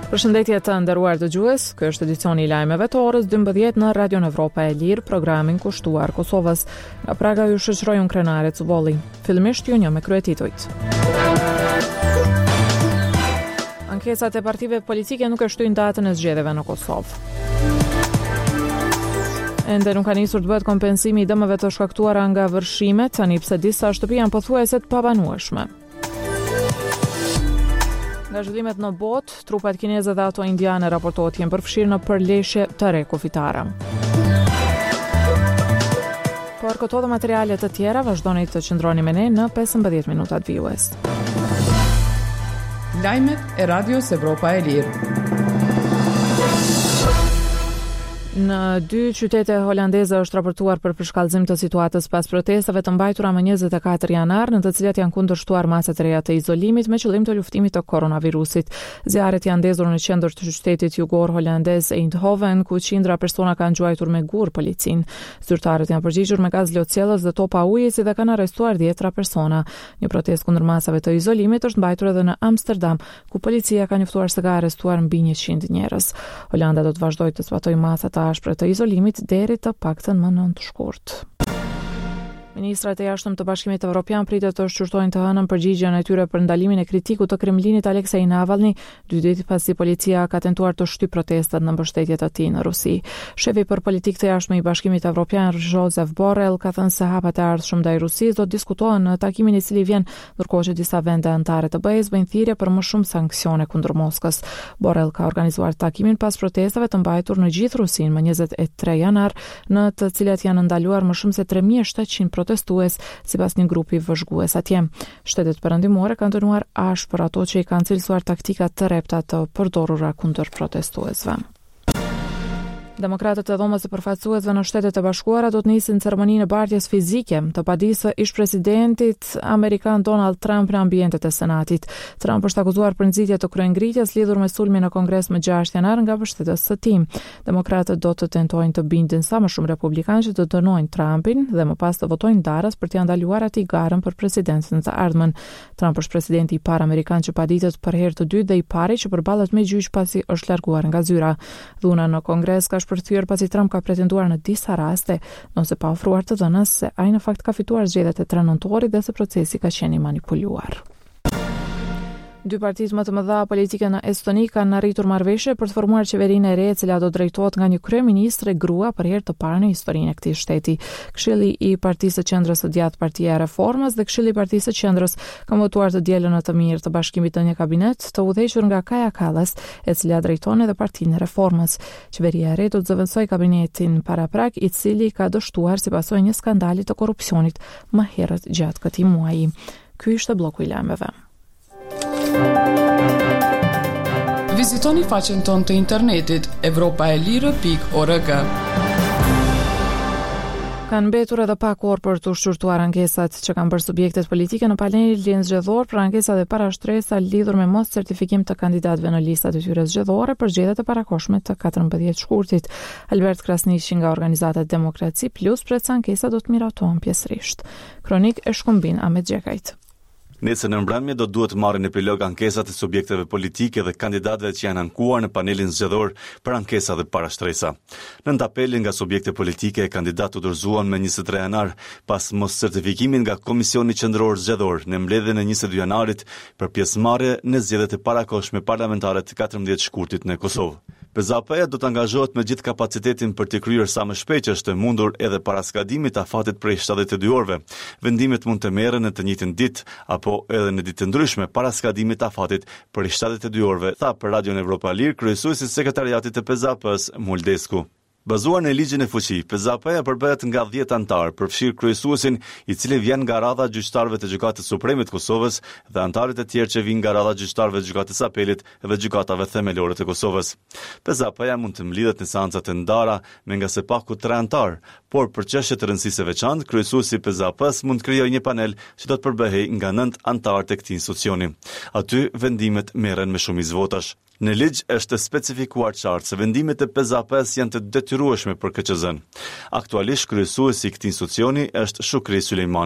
Përshëndetje të nderuar dëgjues, ky është edicioni I lajmeve të orës 12 në Radion Evropa e Lirë, programin kushtuar Kosovës. Nga Praga ju shoqëroi unë Krenare Cubolli. Fillimisht ju një me kryetitujt. Ankesat e partive politike nuk e shtyjnë datën e zgjedhjeve në Kosovë. Ende nuk ka nisur të bëhet kompensimi I dëmeve të shkaktuara nga vërshimet, tani pse disa shtëpi janë pothuajse të pabanueshme. Nga zhvillimet në botë, trupat kineze dhe ato indiane raportohet janë përfshirë në përleshje të re kufitare. Por këto dhe materiale të tjera vazhdoni të qëndroni me ne në 15 minutat vijues. Lajmet e Radios Evropa e Lirë. Në 2 qytete holandeze është raportuar për përshkallëzim të situatës pas protestave të mbajtura më 24 janar, në të cilat janë kundërshtuar masat e reja të izolimit me qëllim të luftimit të koronavirusit. Zjarret janë ndezur në qendër të qytetit jugor holandez Eindhoven, ku qindra persona kanë gjuajtur me gur policin. Zyrtarët janë përgjigjur me gaz lotësiellës dhe topa uji, si dhe kanë arrestuar 10 persona. Një protestë kundër masave të izolimit është mbajtur edhe në Amsterdam, ku policia ka njoftuar se ka arrestuar mbi 100 njerëz. Holanda do të vazhdojë të zbatojë masat ashpre të izolimit deri të paktën më 9 shkurt. Ministrat e jashtëm të Bashkimit Evropian pritet të shqyrtojnë të hënën përgjigjen e tyre për ndalimin e kritikut të Kremlinit Aleksej Navalny, 2 ditë pasi policia ka tentuar të shtypë protestat në mbështetje të tij në Rusi. Shefi për politikë të jashtme I Bashkimit Evropian, Josep Borrell, ka thënë se hapat e ardhshëm ndaj Rusisë do të diskutohen në takimin I cili vjen ndërkohë që disa vende anëtare të BE-s bëjnë thirrje për më shumë sanksione kundër Moskës. Borrell ka organizuar takimin pas protestave të mbajtur në gjithë Rusinë më 23 janar, në të cilat janë ndaluar më shumë se 3700 protestues sipas një grupi vëzhgues atje. Shtetet perëndimore kanë dënuar ashpër ato që I kanë cilësuar taktika të repta të përdorura kundër protestuesve. Demokratët e Dhomës së Përfaqësuesve në Shtetet e Bashkuara do të nisin ceremoninë e bardhjes fizike të padisë ish presidentit amerikan Donald Trump në ambientet e Senatit. Trump është akuzuar për nxitje të kryengritjes lidhur me sulmin në Kongres më 6 janar nga mbështetës së tij. Demokratët do të tentojnë të bindin sa më shumë republikanë që të dënojnë Trumpin dhe më pas të votojnë darës për t'i ndaluar atij garën për presidencën të ardhmen. Trump është presidenti I parë amerikan që paditet për herë të dytë dhe I pari që përballet me gjyq pasi është larguar nga zyra. Dhuna në Kongres ka përthyer pasi Trump ka pretenduar në disa raste, nëse pa ofruar të dhënës se ai në fakt ka fituar zgjedhjet e 3 nëntorit dhe se procesi ka qenë I manipuluar. 2 partitë më të mëdha politike në Estoni kanë arritur marrëveshje për të formuar qeverinë e re, e cila do drejtohet nga një kryeministre grua për herë të parë në historinë e këtij shteti. Këshilli I Partisë së Qendrës së djathtë Partia e Reformës dhe Këshilli I Partisë së Qendrës kanë votuar të dielën në të mirë të bashkimit të një kabinet të udhëhequr nga Kaja Kallas, e cila drejton edhe Partinë e Reformës. Qeveria e re do të zëvendësojë kabinetin paraprak, I cili ka dështuar si pasojë një skandali të korrupsionit më herët gjatë këtij muaji. Ky ishte bloku I lajmeve. Vizitoni faqen tonë të internetit evropaelire.org. Kanë mbetur edhe pak orë për të shqyrtuar ankesat që kanë bërë subjektet politike në panelin zgjedhor për ankesat e parashtresa lidhur me mos certifikim të kandidatëve në listat e tyre zgjedhore për zgjedhjet e parakohshme të 14 shkurtit. Albert Krasniqi nga organizata Demokraci Plus pret se ankesat do të miratohen pjesërisht. Kronik e Shkumbin Ahmet Xhekajt. Nesër në mbrëmje do duhet të marrin epilog ankesat e subjekteve politike dhe kandidatëve që janë ankuar në panelin zgjedhor për ankesa dhe parashtresa. Në apelin nga subjekte politike, kandidatë u dorëzuan me 23 janar pas mos certifikimin nga Komisioni Qendror Zgjedhor në mbledhjen e 22 janarit për pjesëmarrje në zgjedhjet e parakohshme parlamentare të 14 shkurtit në Kosovë. PZP-ja do të angazhohet me gjithë kapacitetin për të kryer sa më shpejt që është e mundur edhe para skadimit të afatit prej 72 orëve. Vendimet mund të merren në të njëjtën ditë apo edhe në ditë të ndryshme para skadimit të afatit prej 72 orëve, tha për Radion Evropa Lirë kryesuesi I sekretariatit të PZP-s Muldesku. Bazuar në ligjin e fuqi, PZP-ja përbëhet nga 10 anëtar, përfshir kryesuesin I cili vjen nga radha gjyqtarëve të Gjykatës Supreme të Kosovës dhe anëtarët e tjerë që vijnë nga radha gjyqtarëve të Gjykatës Apelit dhe gjykatave themelore të Kosovës. PZP-ja mund të mblidhet në seanca të ndara me nga së paku 3 anëtar, por për çështje të rëndësisë së veçantë, kryesuesi I PZP-s mund të krijojë një panel që do të përbëhej nga 9 anëtar të këtij institucioni. Aty vendimet merren me shumicë votash. Në ligj është specifikuar qartë se vendimet e PZP-s janë të detyrueshme për KQZ-n. Aktualisht kryesuesi I këtij institucioni është Shukri Sulejmani.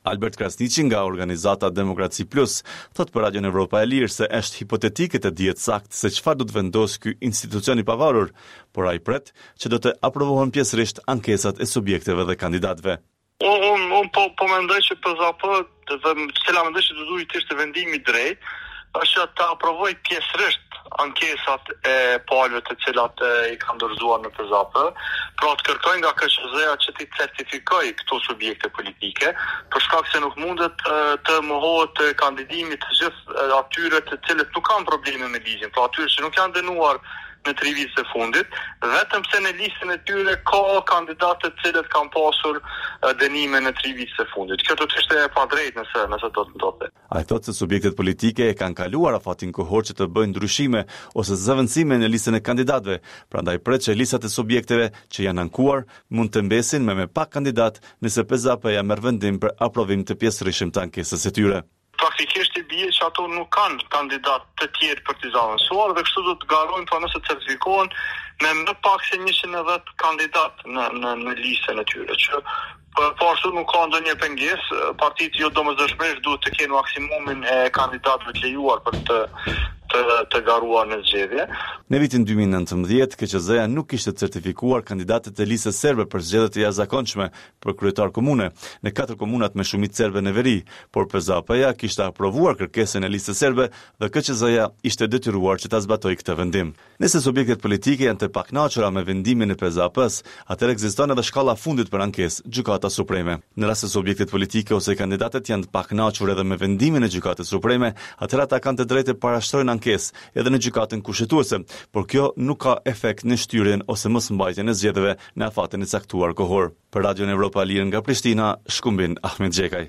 Albert Krasniqi nga organizata Demokraci Plus thot për Radion Evropa e Lirë se është hipotetike të dihet sakt se çfarë do të vendosë ky institucion i pavarur, por ai pret që do të aprovohen pjesërisht ankesat e subjekteve dhe kandidatëve. Unë po mendoj që PZP dhe cila mendoj që do duhet të ishte vendimi i drejtë është të aprovoj pjesërisht ankesat e palëve të cilat i kanë dorëzuar në PZP, pra të kërkojnë nga KQZ-ja që t'i certifikoj këto subjekte politike, për shkak se nuk mundet të mohohet kandidimi të gjithë atyre të cilët nuk kanë probleme me ligjin, pra atyre që nuk janë dënuar në 3 vitet e fundit, vetëm se në listën e tyre ka kandidatë të cilët kanë pasur dënime në 3 vitet e fundit. Kjo do të ishte e padrejtë nëse do të ndodhte. Ai thotë se subjektet politike e kanë kaluar afatin kohor që të bëjnë ndryshime ose zëvendësime në listën e kandidatëve, prandaj pret që listat e subjekteve që janë ankuar mund të mbesin me pak kandidat nëse PZP-ja merr vendim për aprovim të pjesërisht të ankesës së tyre. Praktikisht i bie që ato nuk kanë kandidat të tjerë për t'i zëvendësuar dhe kështu do të garojnë pra nëse certifikohen me më pak se 110 kandidat në listën e tyre, që po ashtu nuk ka ndonjë pengesë, partitë jo domosdoshmërisht duhet të kenë maksimumin e kandidatëve të lejuar për të garuar në zgjedhje. Në vitin 2019, KQZ-ja nuk kishte certifikuar kandidatët e listës serbe për zgjedhjet e jashtëzakonshme për kryetar komune në 4 komunat me shumicë serbe në veri, por PZP-ja kishte aprovuar kërkesën e listës serbe dhe KQZ-ja ishte detyruar që ta zbatojë këtë vendim. Nëse subjektet politike janë të pakënaqura me vendimin e PZP-s, atëherë ekziston edhe shkalla fundit për ankesë, Gjykata Supreme. Në rast se subjektet politike ose kandidatët janë të pakënaqur edhe me vendimin e Gjykatës Supreme, atëherë ata kanë të drejtë të parashtrojnë ankesë edhe në gjykatën kushtetuese, por kjo nuk ka efekt në shtyrjen ose mosmbajtjen e zgjedhjeve në afatin e caktuar kohor. Për Radion Evropa e Lirë nga Prishtina, Shkumbin Ahmet Xhekaj.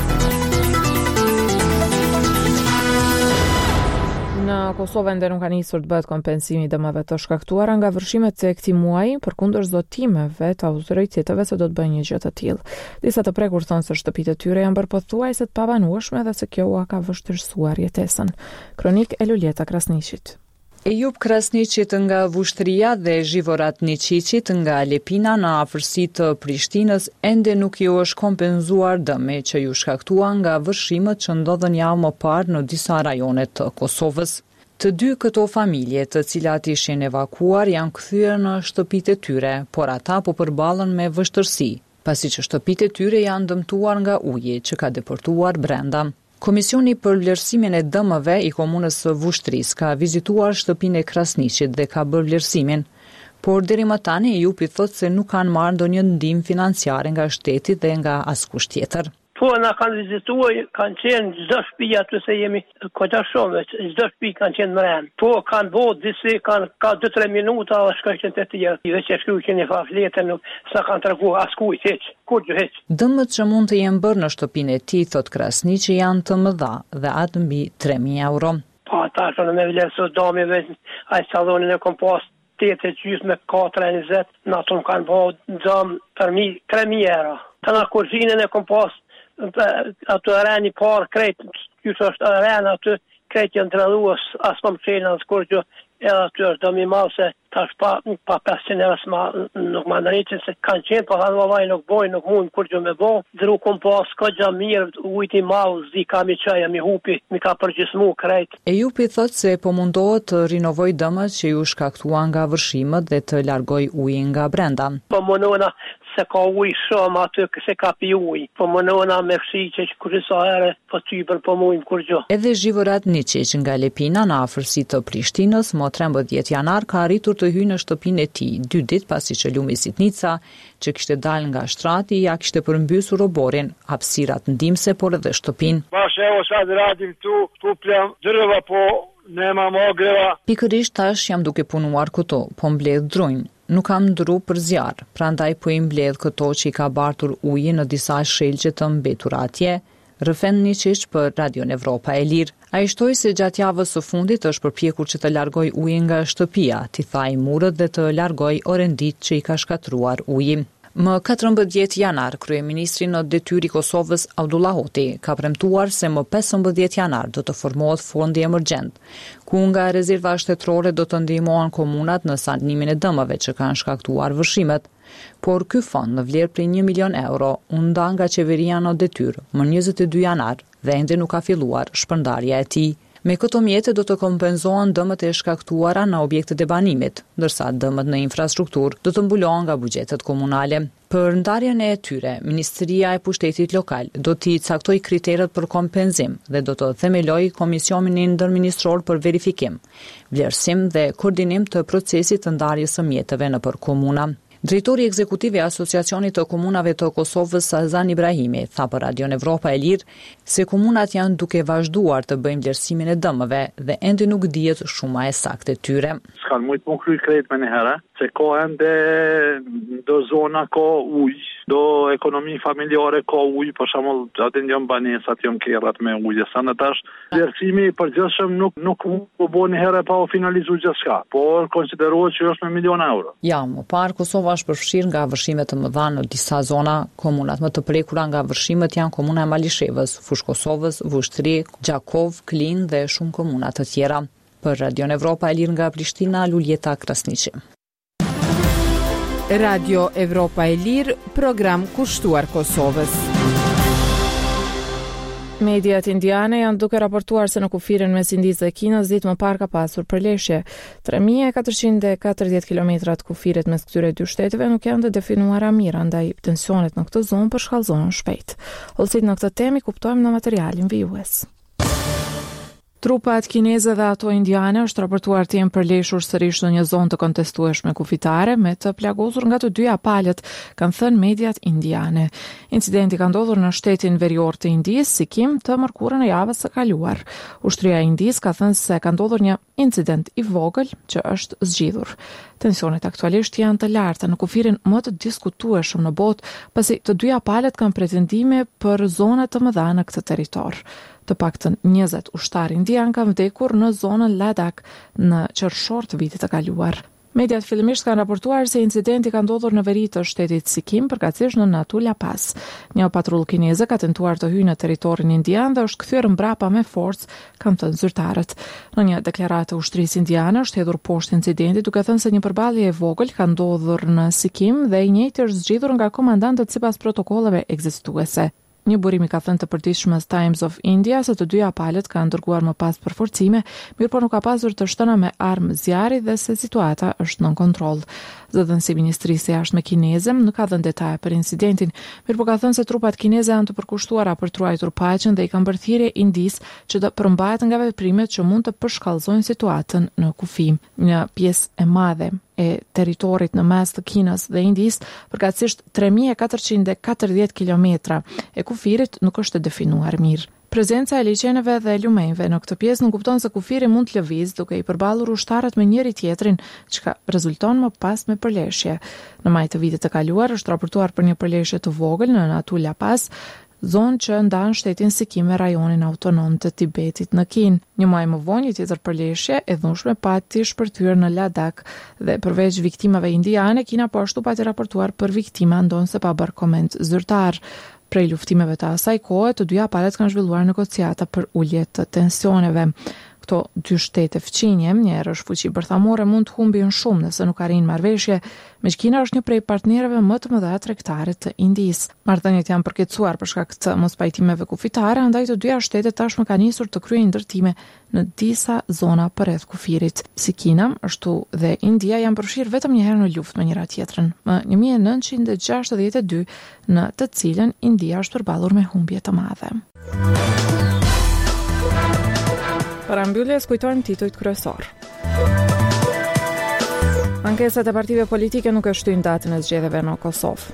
Në Kosovë ende nuk ka nisur të bëhet kompensimi i dëmeve të shkaktuara nga vërshimet e këtij muaji, përkundër zotimeve të autoriteteve se do të bëjnë një gjë të tillë. Disa të prekur thonë se shtëpitë e tyre janë bërë pothuajse të pabanueshme dhe se kjo ua ka vështirësuar jetesën. Kronik e Luljeta Krasniqit. Ejub Krasniqit nga Vushtria dhe Zhivorat Niqiqit nga Lepina në afërsi të Prishtinës ende nuk ju është kompenzuar dëmi që ju shkaktua nga vërshimet që ndodhen javë më parë në disa rajone të Kosovës. Të dy këto familje, të cilat ishin evakuar, janë kthyer në shtëpitë e tyre, por ata po përballen me vështirësi, pasi që shtëpitë e tyre janë dëmtuar nga uji që ka deportuar brenda. Komisioni për vlerësimin e dëmeve i komunës së Vushtrisë ka vizituar shtëpinë e Krasniqit dhe ka bërë vlerësimin, por deri më tani Ejupi thotë se nuk kanë marrë ndonjë ndihmë financiare nga shteti dhe nga askush tjetër. Po, na kanë vizituar, kanë qenë çdo shtëpi aty se jemi kota shumë, çdo shtëpi kanë qenë mërën. Po, kanë bëu disi, ka 2-3 minuta dhe shkojnë të tjerë. Dhe që shkruajnë një fafletën, nuk sa kanë treguar askujt hiç, kurrë hiç. Dëmët që mund të jenë bërë në shtëpinë e tij, thot Krasniqi, janë të mëdha dhe atë mbi 3.000 euro. Po, ata kanë me vlerësuar dëmive, ai sallonin e kompost 8 me 4.20, na ton kanë bëu dëm për 3.000 euro. Tana kuzhinën e kompost ato rani parë krejt, që është rani aty krejt janë treluas, as më qenë as kur që edhe aty është dëmi malë se tash pa 500 euro nuk më ndërritin se kanë qenë, po hanë vëllaj nuk bojnë, nuk mund kur që me bo, dru kom pas ka gja mirë, ujti malë, zi ka mi qaja, mi hupi, mi ka përgjismu krejt. Ejupi thot se po mundohet të rinovoj dëmët që ju shkaktua nga vërshimet dhe të largoj ujin nga brenda. Po munona se ka ujë shumë aty se ka pi ujë, po mënona me fshi që kur sa herë po typër po mujmë kur gjë. Edhe Zhivorat Niqiq nga Lepina në afërsi të Prishtinës, më 13 janar ka arritur të hyjë në shtëpinë e tij 2 ditë pasi që lumi Sitnica, që kishte dalë nga shtrati, ja kishte përmbysur oborin, hapësirat ndihmëse por edhe shtëpinë. Evo sad radim tu plem drva po nema greva. Pikërisht tash jam duke punuar këto, po mbledh drunj. Nuk kam ndru për zjarë, prandaj po i mbledh këto që i ka bartur ujë në disa shelqe të mbetur atje, rëfen Niqiq për Radion Evropa e Lirë. A i shtoj se gjatë javës së fundit është përpjekur që të largoj ujë nga shtëpia, t'i thaj murët dhe të largoj orendit që i ka shkatruar ujë. Më 14 janar, kryeministri në detyri Kosovës Abdullah Hoti ka premtuar se më 15 janar do të formohet fondi emergjent, ku nga rezerva shtetërore do të ndihmohen komunat në sanimin e dëmeve që kanë shkaktuar vërshimet. por ky fond në vlerë prej 1 milion euro u nda nga qeveria në detyrë më 22 janar dhe ende nuk ka filluar shpërndarja e tij. Me këto mjete do të kompenzohen dëmët e shkaktuara në objektet e banimit, ndërsa dëmët në infrastrukturë do të mbulohen nga buxhetet komunale. Për ndarjen e tyre, Ministria e Pushtetit Lokal do t'i caktojë kriteret për kompenzim dhe do të themelojë komisionin ndërministror për verifikim, vlerësim dhe koordinim të procesit të ndarjes së mjeteve nëpër komuna. Drejtori ekzekutiv i Asociacionit të Komunave të Kosovës, Azan Ibrahimi, tha për Radion Evropa e Lirë se komunat janë duke vazhduar të bëjnë vlerësimin e dëmëve dhe ende nuk dihet shuma e saktë e tyre. S'kan mujt më kry krejt me një herë, se ka ende do zona ka ujë, do ekonomi familjare ka ujë, për shembull aty janë banesat, janë kerrat me ujë. Sa në tash vlerësimi i përgjithshëm nuk u bën një herë pa u finalizuar gjithçka, por konsiderohet që është me milion euro. Ja, më parë Kosova është përfshirë nga vërshimet të mëdha në disa zona. Komunat më të prekura nga vërshimet janë komuna e Malishevës, Fushë Kosovës, Vushtri, Gjakov, Klin dhe shumë komuna të tjera. Për Radion Evropa e Lirë nga Prishtina, Luljeta Krasniqi. Radio Evropa e Lirë, program kushtuar Kosovës. Mediat indiane janë duke raportuar se në kufirin mes Indisë dhe Kinës ditë më parë ka pasur përleshje. 3440 kilometra të kufirit mes këtyre dy shteteve nuk janë të definuara mirë, andaj tensionet në këtë zonë përshkallëzohen shpejt. Hollësit në këtë temë kuptojmë në materialin vijues. Trupat kineze dhe ato indiane është raportuar të jenë përleshur sërish në një zonë të kontestueshme kufitare me të plagosur nga të dyja palët, kanë thënë mediat indiane. Incidenti ka ndodhur në shtetin verior të Indisë, Sikkim, të mërkurën e javës së kaluar. Ushtria e Indisë ka thënë se ka ndodhur një incident i vogël që është zgjidhur. Tensionet aktualisht janë të larta në kufirin më të diskutueshëm në botë, pasi të dyja palët kanë pretendime për zona të mëdha në këtë territor. Të paktën 20 ushtar indian kanë vdekur në zonën Ladakh në qershor të vitit të kaluar. Mediat fillimisht kanë raportuar se incidenti ka ndodhur në veri të shtetit Sikkim, përkatësisht në Natu La Pass. Një patrullë kineze ka tentuar të hyjë në territorin indian dhe është kthyer mbrapa me forcë, kanë thënë zyrtarët. Në një deklaratë ushtrisë indiane është hedhur poshtë incidenti, duke thënë se një përballje e vogël ka ndodhur në Sikkim dhe i njëjti është zgjidhur nga komandantët sipas protokolleve ekzistuese. Një burimi ka thënë të përditshmës Times of India se të dyja palët kanë dërguar më pas përforcime, mirë po nuk ka pasur të shtëna me armë zjarri dhe se situata është nën kontroll. Zëdhënësi Ministrisë së Jashtme kineze nuk ka dhënë detaje për incidentin, mirë po ka thënë se trupat kineze janë të përkushtuara për të ruajtur paqen dhe i kanë bërë thirrje Indisë që të përmbahet nga veprimet që mund të përshkallëzojnë situatën në kufi. Një pjesë e madhe e territorit në mes të Kinës dhe Indisë, përkatësisht 3440 kilometra e kufirit nuk është definuar mirë. Prezenca e liçeneve dhe lumenjve në këtë pjesë nuk kupton se kufiri mund të lëvizë duke i përballur ushtarët me njëri tjetrin, çka rezulton më pas me përleshje. Në maj të vitit të kaluar është raportuar për një përleshje të vogël në Natu La Pass, zonë që ndan shtetin Sikkim me rajonin autonom të Tibetit në Kinë. Një muaj më vonë, një tjetër përleshje e dhunshme pati shpërthyer në Ladakh dhe përveç viktimave indiane, Kina po ashtu pati raportuar për viktima ndonse pa bërë koment zyrtar. Prej luftimeve të asaj kohe, të dyja palët kanë zhvilluar negociata për ulje të tensioneve. Këto dy shtete fqinje, një herë është fuqi bërthamore, mund të humbin shumë nëse nuk arrin marrëveshje, me që Kina është një prej partnerëve më të mëdha tregtare të Indisë. Marrëdhëniet janë përkecuar për shkak të mospajtimeve kufitare, andaj të dyja shtetet tashmë kanë nisur të kryejnë ndërtime në disa zona përreth kufirit. Si Kina, ashtu dhe India janë përfshirë vetëm një herë në luftë me njëra tjetrën, më 1962, në të cilën India është përballur me humbje të mëdha. Para mbylljes kujtojmë titujt kryesor. Ankesat e partive politike nuk e shtyjnë datën e zgjedhjeve në Kosovë.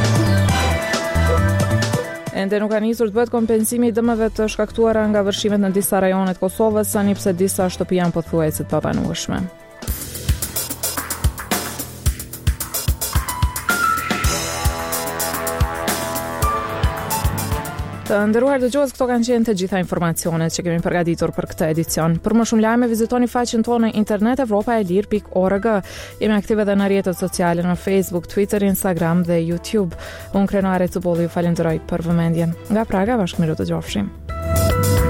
Ende nuk ka nisur të bëhet kompensimi i dëmeve të shkaktuara nga vërshimet në disa rajone të Kosovës, ani pse disa shtëpi janë pothuajse të pabanueshme. Të nderuar dëgjues, këto kanë qenë të gjitha informacionet që kemi përgatitur për këtë edicion. Për më shumë lajme, vizitoni faqen tonë në internet evropaelir.org. Jemi aktive edhe në rrjetet sociale në Facebook, Twitter, Instagram dhe YouTube. Unë Krenare Cubulli ju falenderoj për vëmendjen. Nga Praga, bashkë miru të gjofshim.